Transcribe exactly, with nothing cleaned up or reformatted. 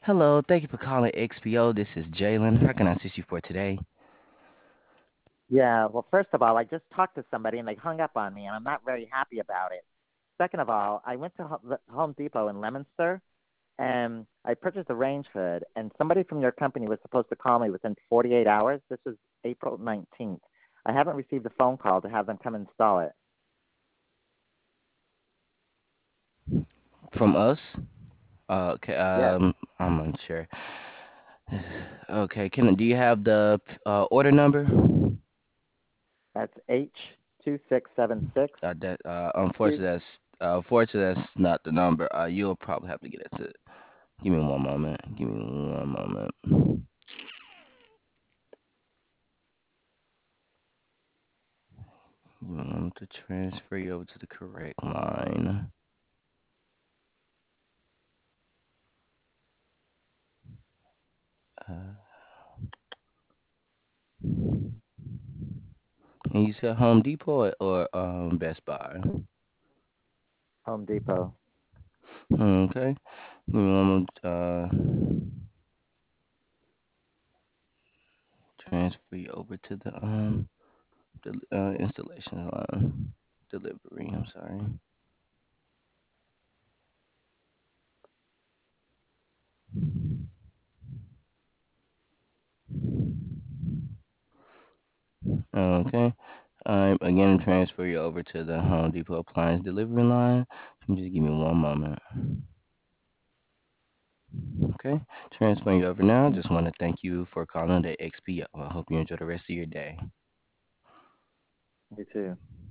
Hello, thank you for calling X P O. This is Jalen. How can I assist you for today? Yeah, well, first of all, I just talked to somebody and they hung up on me, and I'm not very happy about it. Second of all, I went to Ho- the Home Depot in Leominster and I purchased a range hood, and somebody from your company was supposed to call me within forty-eight hours. This is April nineteenth. I haven't received a phone call to have them come install it. From us? Uh, okay, Yes, um, I'm unsure. Okay, can do you have the uh, order number? that's H two six seven six. Uh, that uh, unfortunately, that's uh, unfortunately that's not the number. Uh, you'll probably have to get it to. Give me one moment. Give me one moment. Give me one moment to transfer you over to the correct line. Uh, and you said Home Depot or um Best Buy? Home Depot. Okay. Give me one moment. Uh, transfer you over to the um the uh, installation line delivery. I'm sorry. Okay. I'm again transfer you over to the Home Depot appliance delivery line. Can you just give me one moment? Okay. Transferring you over now. Just want to thank you for calling the X P O. I hope you enjoy the rest of your day. You too.